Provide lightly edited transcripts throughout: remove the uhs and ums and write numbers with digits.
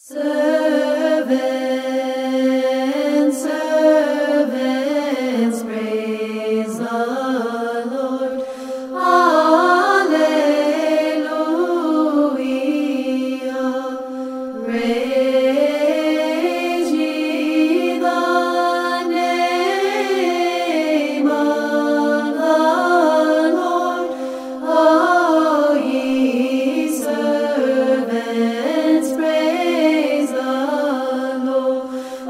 Servants, servants, praise the Lord. Alleluia. Praise ye the name of the Lord. O ye servants, praise the Lord.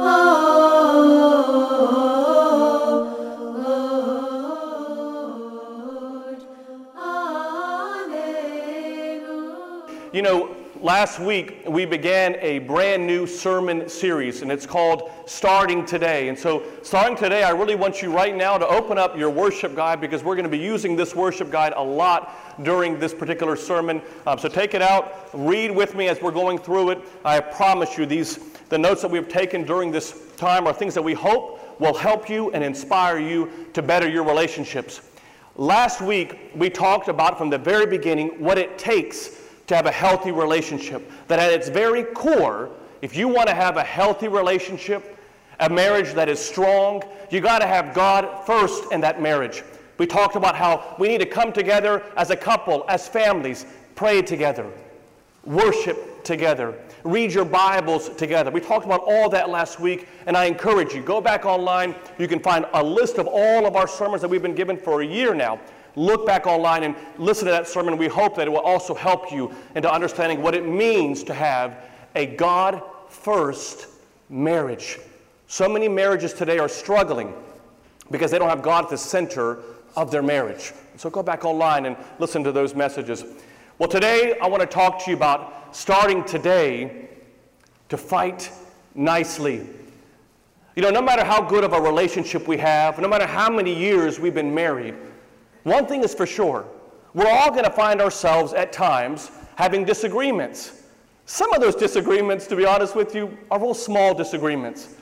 Hallelujah. You know, last week we began a brand new sermon series, and it's called Starting Today. And so, starting today, I really want you right now to open up your worship guide, because we're going to be using this worship guide a lot during this particular sermon. So take it out, read with me as we're going through it. I promise you, the notes that we've taken during this time are things that we hope will help you and inspire you to better your relationships. Last week, we talked about from the very beginning what it takes to have a healthy relationship. That at its very core, if you want to have a healthy relationship, a marriage that is strong, you got to have God first in that marriage. We talked about how we need to come together as a couple, as families, pray together, worship together, read your Bibles together. We talked about all that last week, and I encourage you, go back online. You can find a list of all of our sermons that we've been given for a year now. Look back online and listen to that sermon. We hope that it will also help you into understanding what it means to have a God-first marriage. So many marriages today are struggling because they don't have God at the center of their marriage. So go back online and listen to those messages. Well, today I want to talk to you about starting today to fight nicely. You know, no matter how good of a relationship we have, no matter how many years we've been married, one thing is for sure, we're all going to find ourselves at times having disagreements. Some of those disagreements, to be honest with you, are real small disagreements.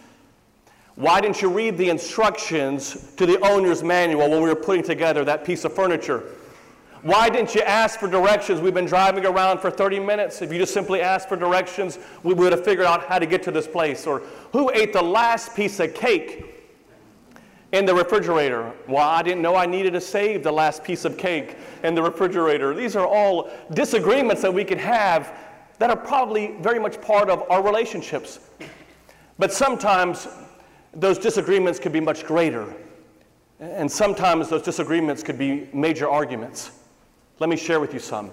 Why didn't you read the instructions to the owner's manual when we were putting together that piece of furniture? Why didn't you ask for directions? We've been driving around for 30 minutes. If you just simply asked for directions, we would have figured out how to get to this place. Or who ate the last piece of cake in the refrigerator? Well, I didn't know I needed to save the last piece of cake in the refrigerator. These are all disagreements that we can have that are probably very much part of our relationships. But sometimes those disagreements could be much greater. And sometimes those disagreements could be major arguments. Let me share with you some.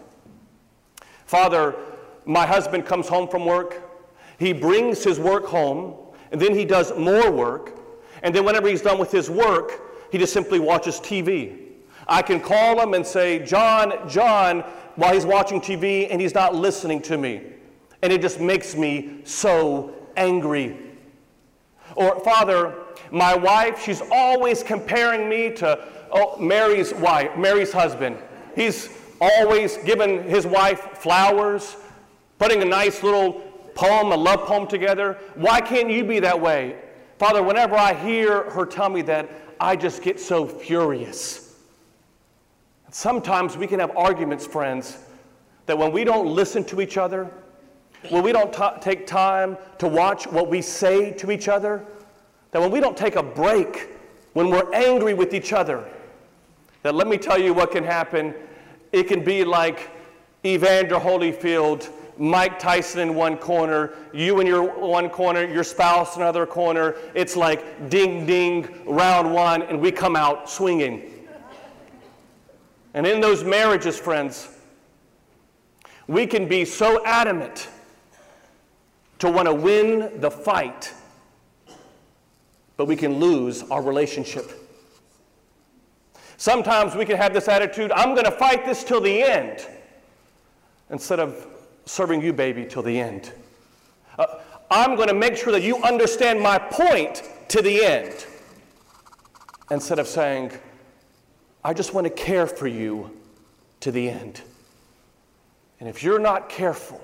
Father, my husband comes home from work. He brings his work home, and then he does more work. And then whenever he's done with his work, he just simply watches TV. I can call him and say, John, while he's watching TV, and he's not listening to me. And it just makes me so angry. Or, Father, my wife, she's always comparing me to Mary's husband. He's always giving his wife flowers, putting a nice little poem, a love poem together. Why can't you be that way? Father, whenever I hear her tell me that, I just get so furious. Sometimes we can have arguments, friends, that when we don't listen to each other, when we don't take time to watch what we say to each other, that when we don't take a break, when we're angry with each other, that let me tell you what can happen. It can be like Evander Holyfield, Mike Tyson in one corner, you in your one corner, your spouse in another corner. It's like ding, ding, round one, and we come out swinging. And in those marriages, friends, we can be so adamant to want to win the fight, but we can lose our relationship. Sometimes we can have this attitude, I'm going to fight this till the end, instead of serving you, baby, till the end. I'm going to make sure that you understand my point to the end, instead of saying, I just want to care for you to the end. And if you're not careful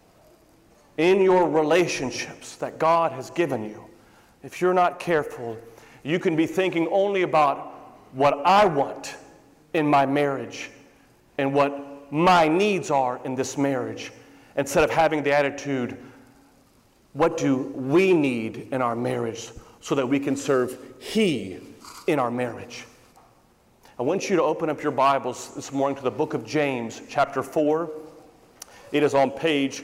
in your relationships that God has given you, if you're not careful, you can be thinking only about what I want in my marriage and what my needs are in this marriage, instead of having the attitude, what do we need in our marriage so that we can serve He in our marriage? I want you to open up your Bibles this morning to the book of James, chapter 4. It is on page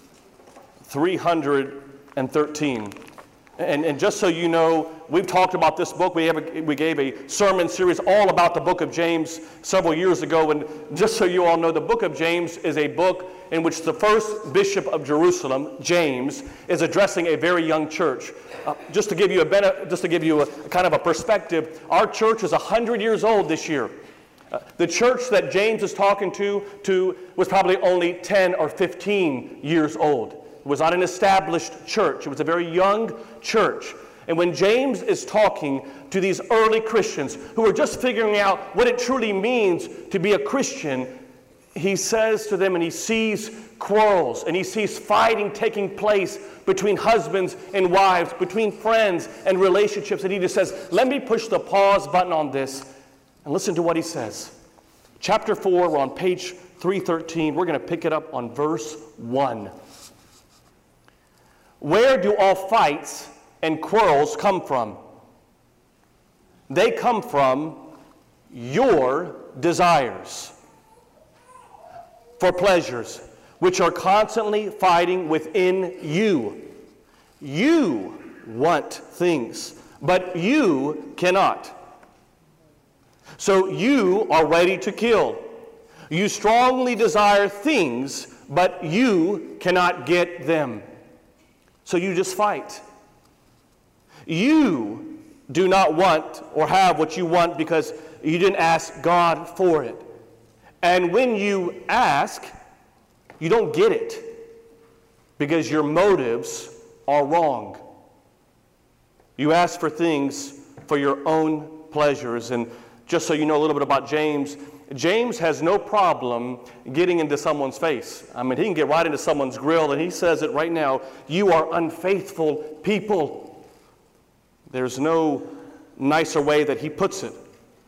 313. And just so you know, we've talked about this book. We gave a sermon series all about the book of James several years ago. And just so you all know, the book of James is a book in which the first bishop of Jerusalem, James, is addressing a very young church. Just to give you a kind of a perspective, our church is 100 years old this year. The church that James is talking to was probably only 10 or 15 years old. It was not an established church. It was a very young church. And when James is talking to these early Christians who are just figuring out what it truly means to be a Christian, he says to them, and he sees quarrels, and he sees fighting taking place between husbands and wives, between friends and relationships, and he just says, let me push the pause button on this and listen to what he says. Chapter 4, we're on page 313. We're going to pick it up on verse 1. Where do all fights and quarrels come from? They come from your desires for pleasures, which are constantly fighting within you. You want things, but you cannot. So you are ready to kill. You strongly desire things, but you cannot get them. So you just fight. You do not want or have what you want because you didn't ask God for it. And when you ask, you don't get it because your motives are wrong. You ask for things for your own pleasures. And just so you know a little bit about James, James has no problem getting into someone's face. I mean, he can get right into someone's grill, and he says it right now, you are unfaithful people. There's no nicer way that he puts it.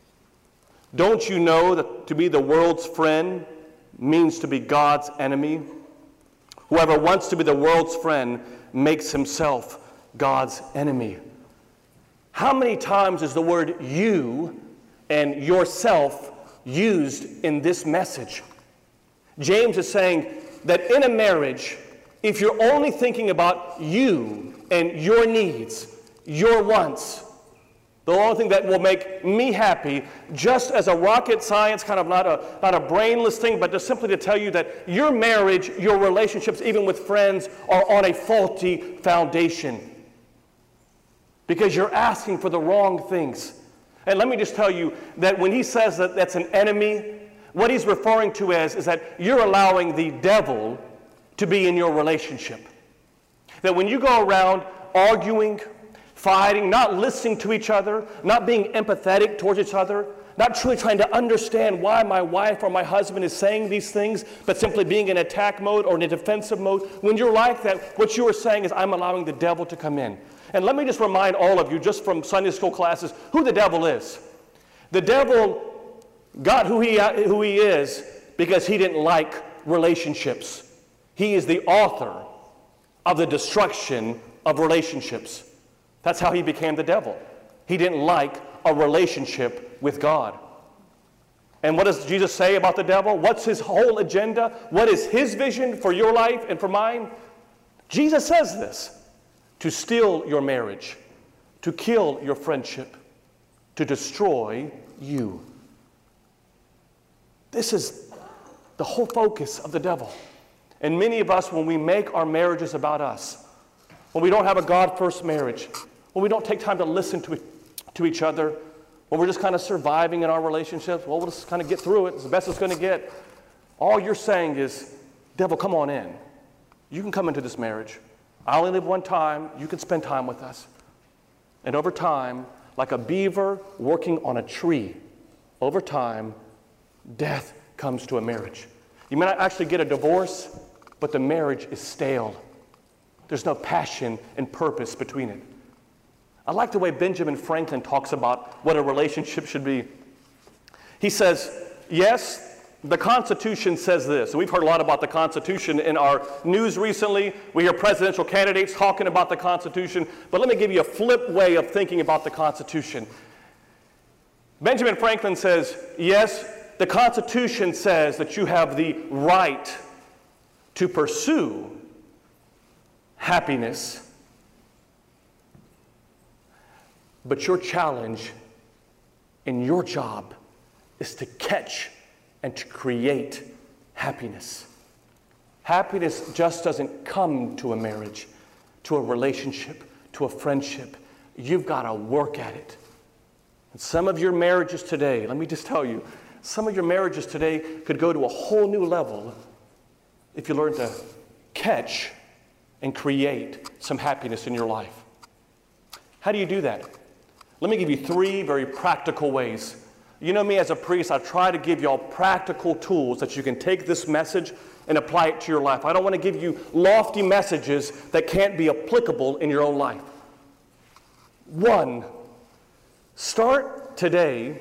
Don't you know that to be the world's friend means to be God's enemy? Whoever wants to be the world's friend makes himself God's enemy. How many times is the word you and yourself used in this message? James is saying that in a marriage, if you're only thinking about you and your needs, your wants, the only thing that will make me happy, just as a rocket science, kind of not a brainless thing, but just simply to tell you that your marriage, your relationships, even with friends, are on a faulty foundation. Because you're asking for the wrong things. And let me just tell you that when he says that that's an enemy, what he's referring to is that you're allowing the devil to be in your relationship. That when you go around arguing, fighting, not listening to each other, not being empathetic towards each other, not truly trying to understand why my wife or my husband is saying these things, but simply being in attack mode or in a defensive mode, when you're like that, what you are saying is, I'm allowing the devil to come in. And let me just remind all of you, just from Sunday school classes, who the devil is. The devil got who he is because he didn't like relationships. He is the author of the destruction of relationships. That's how he became the devil. He didn't like a relationship with God. And what does Jesus say about the devil? What's his whole agenda? What is his vision for your life and for mine? Jesus says this: to steal your marriage, to kill your friendship, to destroy you. This is the whole focus of the devil. And many of us, when we make our marriages about us, when we don't have a God-first marriage, when we don't take time to listen to each other, when we're just kind of surviving in our relationships, well, we'll just kind of get through it. It's the best it's going to get. All you're saying is, devil, come on in. You can come into this marriage. I only live one time. You can spend time with us. And over time, like a beaver working on a tree, over time, death comes to a marriage. You may not actually get a divorce, but the marriage is stale. There's no passion and purpose between it. I like the way Benjamin Franklin talks about what a relationship should be. He says, yes, The Constitution says this, and we've heard a lot about the Constitution in our news recently. We hear presidential candidates talking about the Constitution, but let me give you a flip way of thinking about the Constitution. Benjamin Franklin says, yes, the Constitution says that you have the right to pursue happiness, but your challenge in your job is to catch and to create happiness. Happiness just doesn't come to a marriage, to a relationship, to a friendship. You've got to work at it. And some of your marriages today, let me just tell you, some of your marriages today could go to a whole new level if you learn to catch and create some happiness in your life. How do you do that? Let me give you 3 very practical ways. You know me as a priest, I try to give you all practical tools that you can take this message and apply it to your life. I don't want to give you lofty messages that can't be applicable in your own life. 1, start today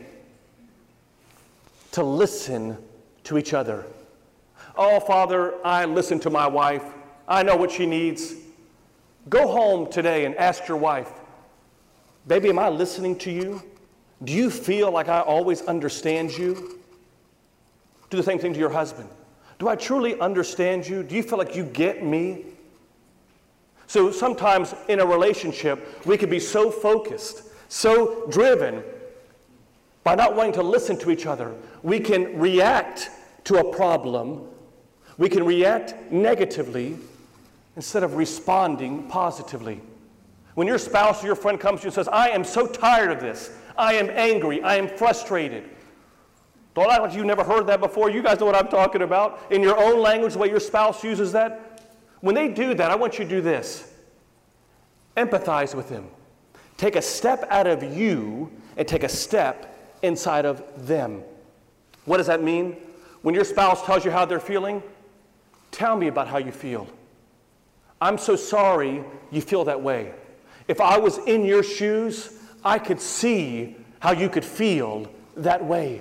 to listen to each other. Oh, Father, I listen to my wife. I know what she needs. Go home today and ask your wife, baby, am I listening to you? Do you feel like I always understand you? Do the same thing to your husband. Do I truly understand you? Do you feel like you get me? So sometimes in a relationship, we can be so focused, so driven by not wanting to listen to each other. We can react to a problem. We can react negatively instead of responding positively. When your spouse or your friend comes to you and says, I am so tired of this. I am angry. I am frustrated. Don't act like you've never heard that before. You guys know what I'm talking about. In your own language, the way your spouse uses that. When they do that, I want you to do this. Empathize with them. Take a step out of you and take a step inside of them. What does that mean? When your spouse tells you how they're feeling, tell me about how you feel. I'm so sorry you feel that way. If I was in your shoes, I could see how you could feel that way.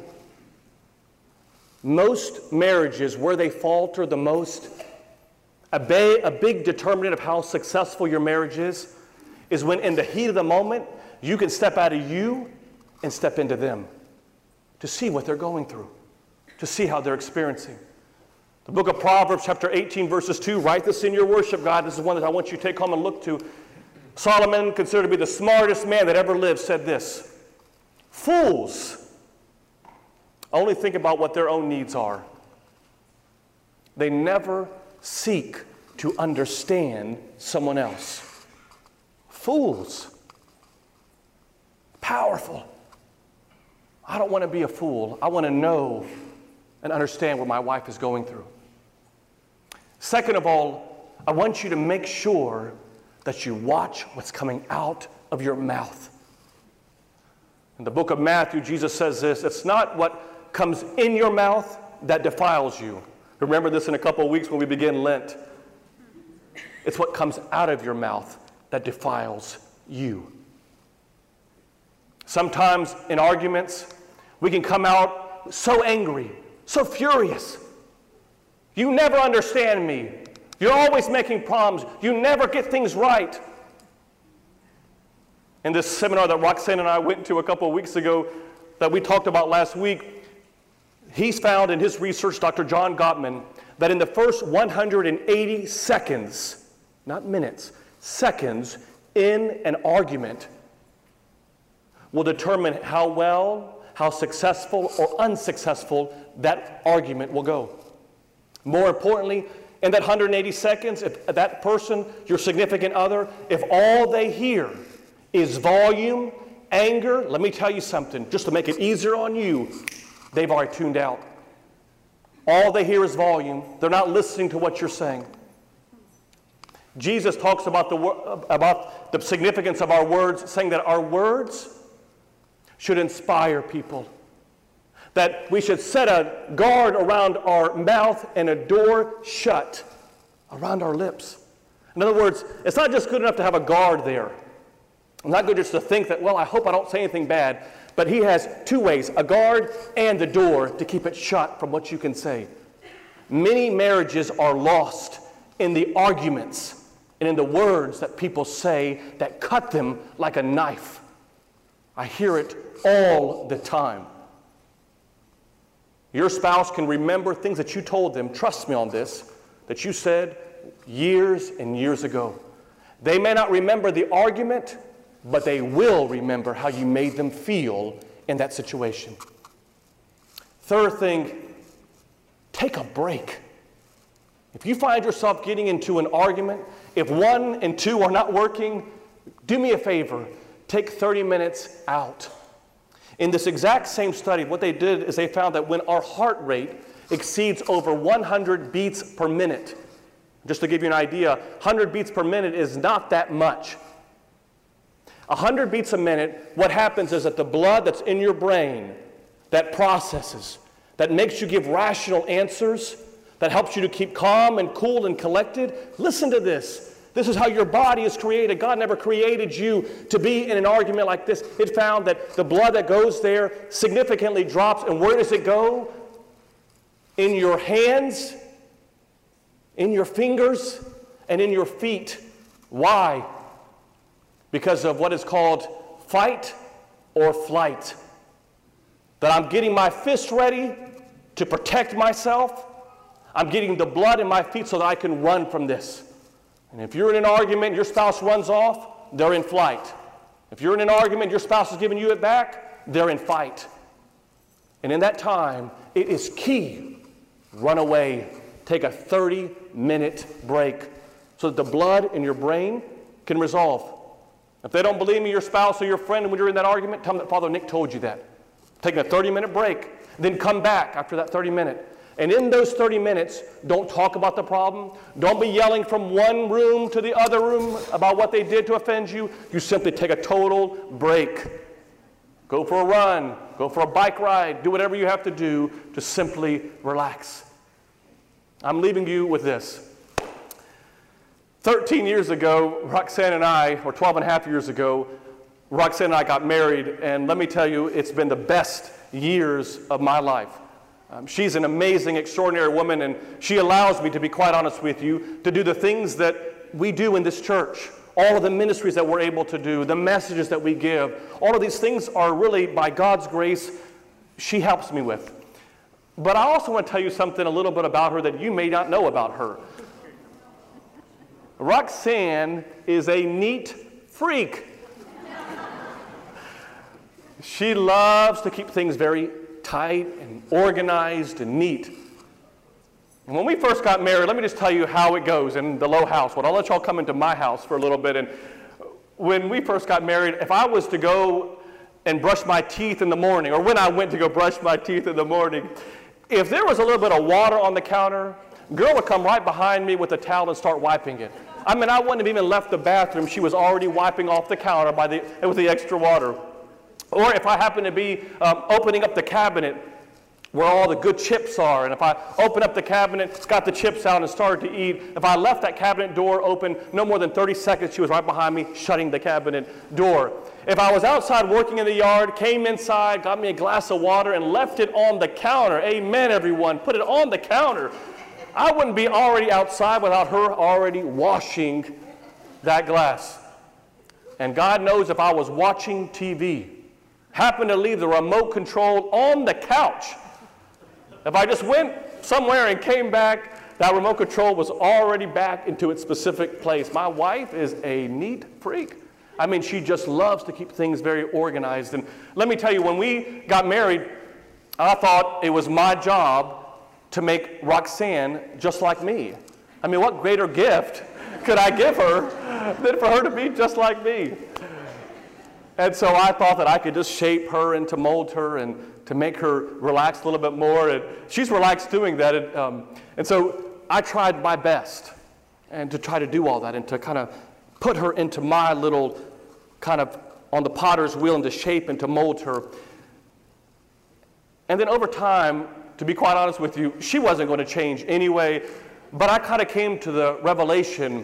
Most marriages, where they falter the most, a big determinant of how successful your marriage is when in the heat of the moment, you can step out of you and step into them to see what they're going through, to see how they're experiencing. The book of Proverbs, chapter 18, verses 2, write this in your worship guide. This is one that I want you to take home and look to. Solomon, considered to be the smartest man that ever lived, said this: fools only think about what their own needs are. They never seek to understand someone else. Fools. Powerful. I don't want to be a fool. I want to know and understand what my wife is going through. Second of all, I want you to make sure that you watch what's coming out of your mouth. In the book of Matthew, Jesus says this: it's not what comes in your mouth that defiles you. Remember this in a couple of weeks when we begin Lent. It's what comes out of your mouth that defiles you. Sometimes in arguments, we can come out so angry, so furious. You never understand me. You're always making problems. You never get things right. In this seminar that Roxanne and I went to a couple of weeks ago that we talked about last week, he's found in his research, Dr. John Gottman, that in the first 180 seconds, not minutes, seconds in an argument will determine how well, how successful or unsuccessful that argument will go. More importantly, in that 180 seconds, if that person, your significant other, if all they hear is volume, anger, let me tell you something, just to make it easier on you, they've already tuned out. All they hear is volume. They're not listening to what you're saying. Jesus talks about the significance of our words, saying that our words should inspire people. That we should set a guard around our mouth and a door shut around our lips. In other words, it's not just good enough to have a guard there. It's not good just to think that, well, I hope I don't say anything bad. But he has two ways, a guard and the door to keep it shut from what you can say. Many marriages are lost in the arguments and in the words that people say that cut them like a knife. I hear it all the time. Your spouse can remember things that you told them, trust me on this, that you said years and years ago. They may not remember the argument, but they will remember how you made them feel in that situation. Third thing, take a break. If you find yourself getting into an argument, if 1 and 2 are not working, do me a favor, take 30 minutes out. In this exact same study, what they did is they found that when our heart rate exceeds over 100 beats per minute, just to give you an idea, 100 beats per minute is not that much. 100 beats a minute, what happens is that the blood that's in your brain that processes, that makes you give rational answers, that helps you to keep calm and cool and collected. Listen to this. This is how your body is created. God never created you to be in an argument like this. It found that the blood that goes there significantly drops. And where does it go? In your hands, in your fingers, and in your feet. Why? Because of what is called fight or flight. That I'm getting my fist ready to protect myself. I'm getting the blood in my feet so that I can run from this. And if you're in an argument, your spouse runs off, they're in flight. If you're in an argument, your spouse is giving you it back, they're in fight. And in that time, it is key. Run away. Take a 30-minute break so that the blood in your brain can resolve. If they don't believe me, your spouse or your friend, when you're in that argument, tell them that Father Nick told you that. Taking a 30-minute break, then come back after that 30-minute. And in those 30 minutes, don't talk about the problem. Don't be yelling from one room to the other room about what they did to offend you. You simply take a total break. Go for a run. Go for a bike ride. Do whatever you have to do to simply relax. I'm leaving you with this. 13 years ago, Roxanne and I, or 12 and a half years ago, Roxanne and I got married, and let me tell you, it's been the best years of my life. She's an amazing, extraordinary woman, and she allows me, to be quite honest with you, to do the things that we do in this church. All of the ministries that we're able to do, the messages that we give, all of these things are really, by God's grace, she helps me with. But I also want to tell you something a little bit about her that you may not know about her. Roxanne is a neat freak. She loves to keep things very tight and organized and neat. And when we first got married, let me just tell you how it goes in the Low house. Well, I'll let y'all come into my house for a little bit. And when we first got married, if I was to go and brush my teeth in the morning, or when I went to go brush my teeth in the morning, if there was a little bit of water on the counter, girl would come right behind me with a towel and start wiping it. I mean, I wouldn't have even left the bathroom. She was already wiping off the counter with the extra water. Or if I happen to be opening up the cabinet where all the good chips are, and if I open up the cabinet, it's got the chips out and started to eat, if I left that cabinet door open no more than 30 seconds, she was right behind me shutting the cabinet door. If I was outside working in the yard, came inside, got me a glass of water, and left it on the counter, amen everyone, put it on the counter, I wouldn't be already outside without her already washing that glass. And God knows if I was watching TV, happened to leave the remote control on the couch, if I just went somewhere and came back, that remote control was already back into its specific place. My wife is a neat freak. I mean, she just loves to keep things very organized. And let me tell you, when we got married, I thought it was my job to make Roxanne just like me. I mean, what greater gift could I give her than for her to be just like me? And so I thought that I could just shape her and to mold her and to make her relax a little bit more. And she's relaxed doing that. And so I tried my best and to try to do all that and to kind of put her into my little kind of on the potter's wheel and to shape and to mold her. And then over time, to be quite honest with you, she wasn't going to change anyway. But I kind of came to the revelation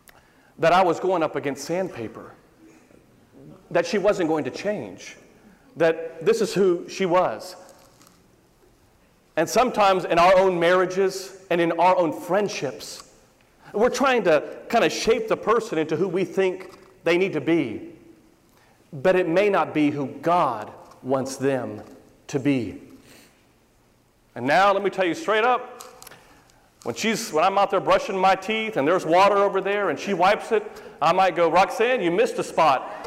that I was going up against sandpaper, that she wasn't going to change. that this is who she was. And sometimes in our own marriages and in our own friendships, we're trying to kind of shape the person into who we think they need to be. But it may not be who God wants them to be. And now let me tell you straight up, when I'm out there brushing my teeth and there's water over there and she wipes it, I might go, Roxanne, you missed a spot.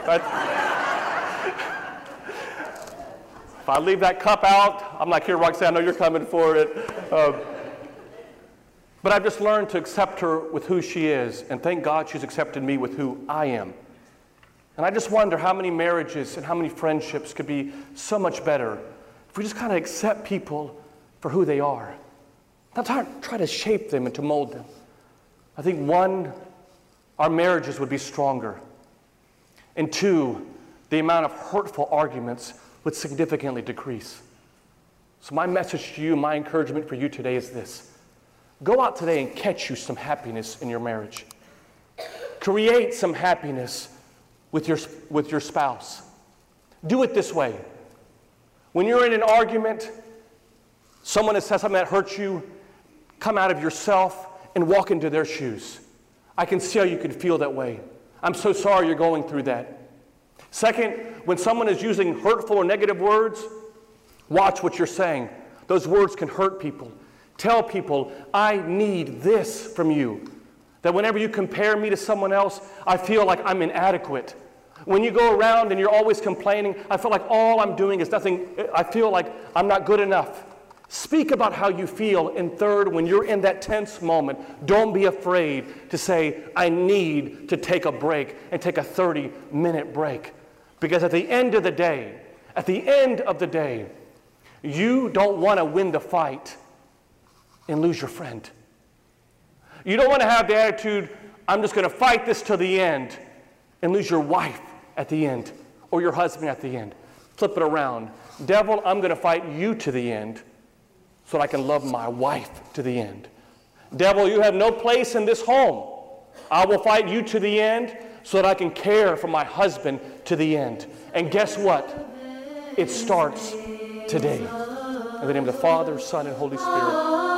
If I leave that cup out, I'm like, here, Roxanne, I know you're coming for it. But I've just learned to accept her with who she is, and thank God she's accepted me with who I am. And I just wonder how many marriages and how many friendships could be so much better if we just kind of accept people for who they are. Not try to shape them and to mold them. I think one, our marriages would be stronger. And two, the amount of hurtful arguments would significantly decrease. So my message to you, my encouragement for you today is this. Go out today and catch you some happiness in your marriage. Create some happiness with your spouse. Do it this way. When you're in an argument, someone has said something that hurts you, come out of yourself and walk into their shoes. I can see how you can feel that way. I'm so sorry you're going through that. Second, when someone is using hurtful or negative words, watch what you're saying. Those words can hurt people. Tell people, I need this from you. That whenever you compare me to someone else, I feel like I'm inadequate. When you go around and you're always complaining, I feel like all I'm doing is nothing. I feel like I'm not good enough. Speak about how you feel. And third, when you're in that tense moment, don't be afraid to say, I need to take a break and take a 30-minute break. Because at the end of the day, you don't want to win the fight and lose your friend. You don't want to have the attitude, I'm just going to fight this to the end and lose your wife at the end or your husband at the end. Flip it around. Devil, I'm going to fight you to the end so that I can love my wife to the end. Devil, you have no place in this home. I will fight you to the end so that I can care for my husband to the end. And guess what? It starts today. In the name of the Father, Son, and Holy Spirit.